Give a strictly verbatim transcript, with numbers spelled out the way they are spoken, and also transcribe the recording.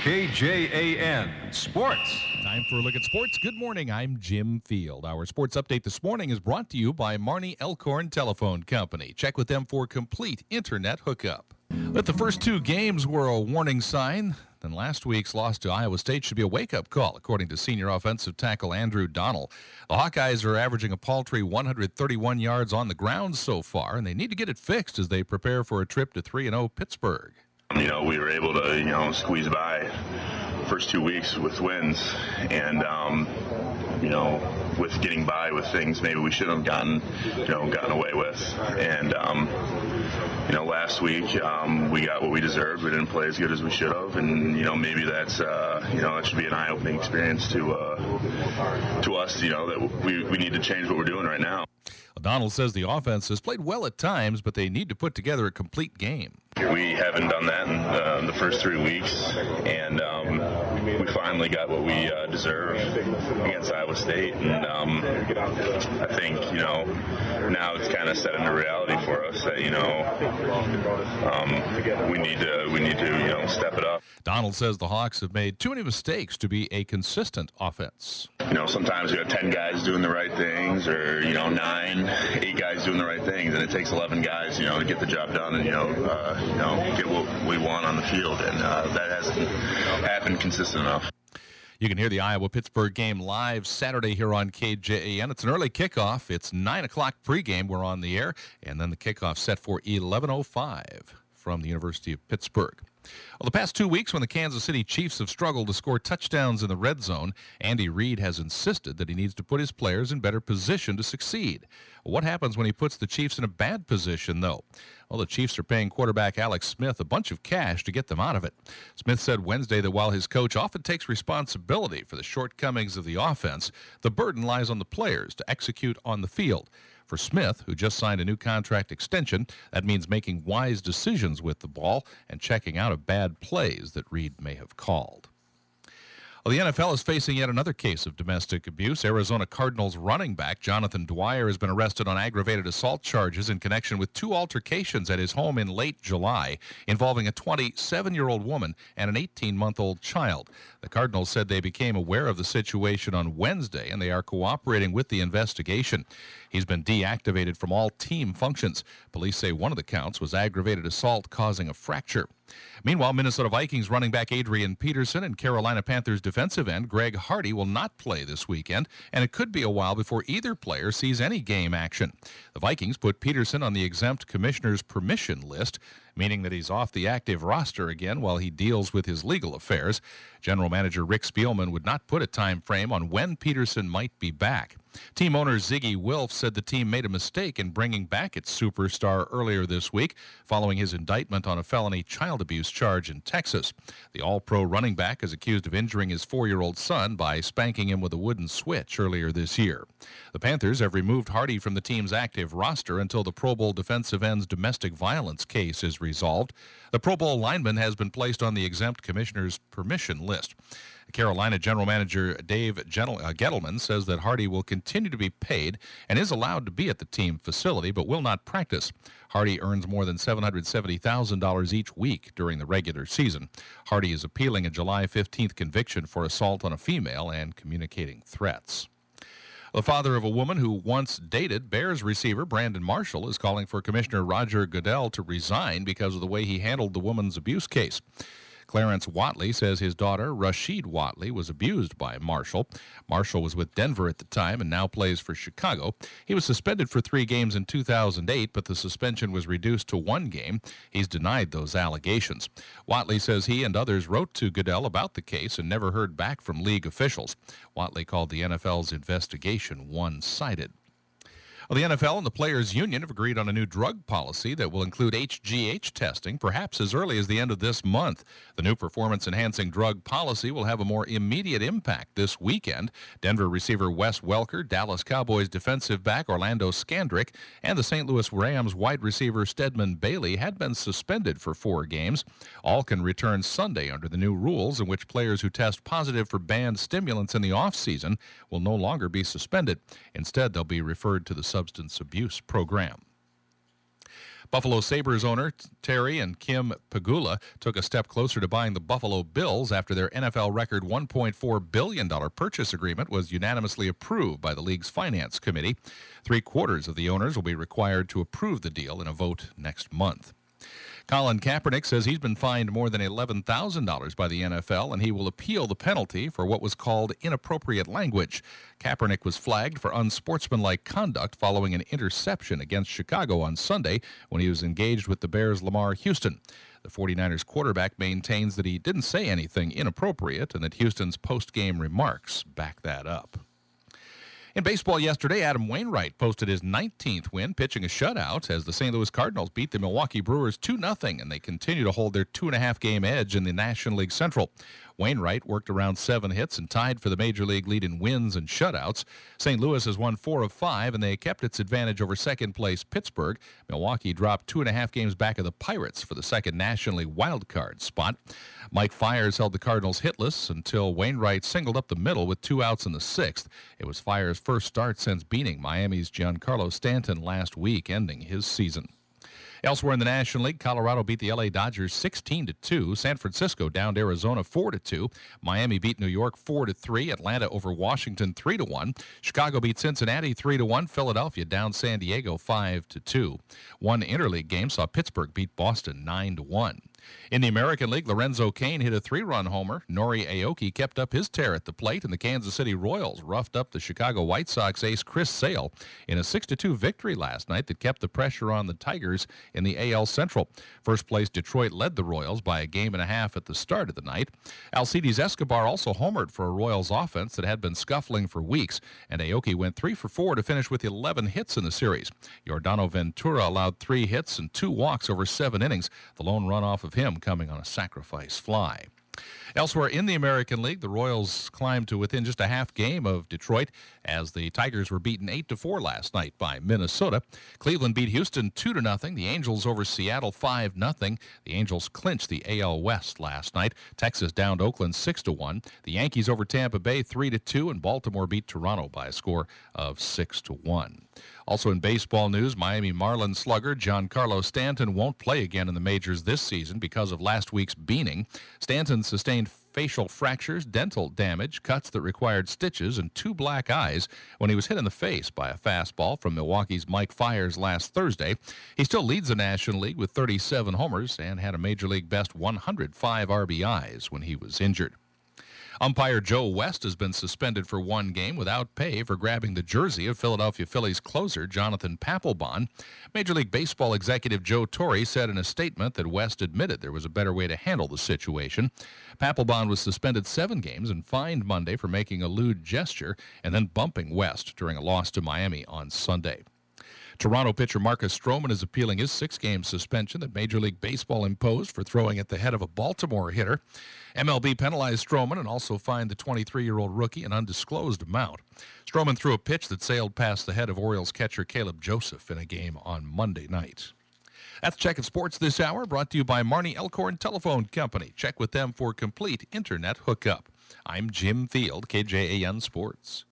K J A N Sports. Time for a look at sports. Good morning. I'm Jim Field. Our sports update this morning is brought to you by Marnie Elkhorn Telephone Company. Check with them for complete internet hookup. But the first two games were a warning sign. Then last week's loss to Iowa State should be a wake-up call, according to senior offensive tackle Andrew Donnell. The Hawkeyes are averaging a paltry one hundred thirty-one yards on the ground so far, and they need to get it fixed as they prepare for a trip to three and oh Pittsburgh. You know, we were able to, you know, squeeze by first two weeks with wins, and, um, you know, with getting by with things maybe we should have gotten, you know, gotten away with. And, um, you know, last week um, we got what we deserved. We didn't play as good as we should have, and, you know, maybe that's, uh, you know, that should be an eye-opening experience to uh, to us, you know, that we, we need to change what we're doing right now. O'Donnell says the offense has played well at times, but they need to put together a complete game. We haven't done that in uh, the first three weeks, and um, we finally got what we uh, deserve against Iowa State. And um, I think, you know, now it's kind of set into reality for us that, you know, um, we need to we need to you know step it up. Donald says the Hawks have made too many mistakes to be a consistent offense. You know, sometimes you have ten guys doing the right things, or, you know, nine, eight guys doing the right things, and it takes eleven guys, you know, to get the job done and, you know, uh, you know, get what we want on the field, and uh, that hasn't happened consistent enough. You can hear the Iowa-Pittsburgh game live Saturday here on K J A N. It's an early kickoff. It's nine o'clock pregame. We're on the air, and then the kickoff set for eleven oh five from the University of Pittsburgh. Well, the past two weeks when the Kansas City Chiefs have struggled to score touchdowns in the red zone, Andy Reid has insisted that he needs to put his players in better position to succeed. What happens when he puts the Chiefs in a bad position, though? Well, the Chiefs are paying quarterback Alex Smith a bunch of cash to get them out of it. Smith said Wednesday that while his coach often takes responsibility for the shortcomings of the offense, the burden lies on the players to execute on the field. For Smith, who just signed a new contract extension, that means making wise decisions with the ball and checking out of bad plays that Reid may have called. Well, the N F L is facing yet another case of domestic abuse. Arizona Cardinals running back Jonathan Dwyer has been arrested on aggravated assault charges in connection with two altercations at his home in late July involving a twenty-seven-year-old woman and an eighteen-month-old child. The Cardinals said they became aware of the situation on Wednesday, and they are cooperating with the investigation. He's been deactivated from all team functions. Police say one of the counts was aggravated assault causing a fracture. Meanwhile, Minnesota Vikings running back Adrian Peterson and Carolina Panthers defensive end Greg Hardy will not play this weekend, and it could be a while before either player sees any game action. The Vikings put Peterson on the exempt commissioner's permission list, meaning that he's off the active roster again while he deals with his legal affairs. General Manager Rick Spielman would not put a time frame on when Peterson might be back. Team owner Ziggy Wilf said the team made a mistake in bringing back its superstar earlier this week following his indictment on a felony child abuse charge in Texas. The all-pro running back is accused of injuring his four-year-old son by spanking him with a wooden switch earlier this year. The Panthers have removed Hardy from the team's active roster until the Pro Bowl defensive end's domestic violence case is resolved. The Pro Bowl lineman has been placed on the exempt commissioner's permission list. Carolina General Manager Dave Gentle, uh, Gettleman says that Hardy will continue to be paid and is allowed to be at the team facility but will not practice. Hardy earns more than seven hundred seventy thousand dollars each week during the regular season. Hardy is appealing a July fifteenth conviction for assault on a female and communicating threats. The father of a woman who once dated Bears receiver Brandon Marshall is calling for Commissioner Roger Goodell to resign because of the way he handled the woman's abuse case. Clarence Watley says his daughter, Rasheed Watley, was abused by Marshall. Marshall was with Denver at the time and now plays for Chicago. He was suspended for three games in two thousand eight, but the suspension was reduced to one game. He's denied those allegations. Watley says he and others wrote to Goodell about the case and never heard back from league officials. Watley called the N F L's investigation one-sided. Well, the N F L and the Players Union have agreed on a new drug policy that will include H G H testing, perhaps as early as the end of this month. The new performance-enhancing drug policy will have a more immediate impact this weekend. Denver receiver Wes Welker, Dallas Cowboys defensive back Orlando Scandrick, and the Saint Louis Rams wide receiver Stedman Bailey had been suspended for four games. All can return Sunday under the new rules in which players who test positive for banned stimulants in the offseason will no longer be suspended. Instead, they'll be referred to the substance abuse program. Buffalo Sabres owner Terry and Kim Pegula took a step closer to buying the Buffalo Bills after their N F L record one point four billion dollars purchase agreement was unanimously approved by the league's finance committee. Three quarters of the owners will be required to approve the deal in a vote next month. Colin Kaepernick says he's been fined more than eleven thousand dollars by the N F L, and he will appeal the penalty for what was called inappropriate language. Kaepernick was flagged for unsportsmanlike conduct following an interception against Chicago on Sunday when he was engaged with the Bears' Lamar Houston. The 49ers quarterback maintains that he didn't say anything inappropriate and that Houston's post-game remarks back that up. In baseball yesterday, Adam Wainwright posted his nineteenth win, pitching a shutout as the Saint Louis Cardinals beat the Milwaukee Brewers two nothing, and they continue to hold their two-and-a-half game edge in the National League Central. Wainwright worked around seven hits and tied for the major league lead in wins and shutouts. Saint Louis has won four of five, and they kept its advantage over second-place Pittsburgh. Milwaukee dropped two-and-a-half games back of the Pirates for the second National League wildcard spot. Mike Fiers held the Cardinals hitless until Wainwright singled up the middle with two outs in the sixth. It was Fiers' first start since beating Miami's Giancarlo Stanton last week, ending his season. Elsewhere in the National League, Colorado beat the L A Dodgers sixteen to two. San Francisco downed Arizona four to two. Miami beat New York four to three. Atlanta over Washington three to one. Chicago beat Cincinnati three to one. Philadelphia downed San Diego five to two. One interleague game saw Pittsburgh beat Boston nine to one. In the American League, Lorenzo Cain hit a three-run homer. Nori Aoki kept up his tear at the plate, and the Kansas City Royals roughed up the Chicago White Sox ace Chris Sale in a six to two victory last night that kept the pressure on the Tigers in the A L Central. First place Detroit led the Royals by a game and a half at the start of the night. Alcides Escobar also homered for a Royals offense that had been scuffling for weeks, and Aoki went three for four to finish with eleven hits in the series. Yordano Ventura allowed three hits and two walks over seven innings, the lone run off of him coming on a sacrifice fly. Elsewhere in the American League, the Royals climbed to within just a half game of Detroit as the Tigers were beaten eight to four last night by Minnesota. Cleveland beat Houston two to nothing. The Angels over Seattle five nothing. The Angels clinched the A L West last night. Texas downed Oakland six to one. The Yankees over Tampa Bay three to two, and Baltimore beat Toronto by a score of six to one. Also in baseball news, Miami Marlins slugger Giancarlo Stanton won't play again in the majors this season because of last week's beating. Stanton sustained facial fractures, dental damage, cuts that required stitches, and two black eyes when he was hit in the face by a fastball from Milwaukee's Mike Fiers last Thursday. He still leads the National League with thirty-seven homers and had a Major League best one hundred five R B Is when he was injured. Umpire Joe West has been suspended for one game without pay for grabbing the jersey of Philadelphia Phillies closer Jonathan Papelbon. Major League Baseball executive Joe Torre said in a statement that West admitted there was a better way to handle the situation. Papelbon was suspended seven games and fined Monday for making a lewd gesture and then bumping West during a loss to Miami on Sunday. Toronto pitcher Marcus Stroman is appealing his six-game suspension that Major League Baseball imposed for throwing at the head of a Baltimore hitter. M L B penalized Stroman and also fined the twenty-three-year-old rookie an undisclosed amount. Stroman threw a pitch that sailed past the head of Orioles catcher Caleb Joseph in a game on Monday night. That's Checkin' Sports this hour, brought to you by Marnie Elkhorn Telephone Company. Check with them for complete internet hookup. I'm Jim Field, K J A N Sports.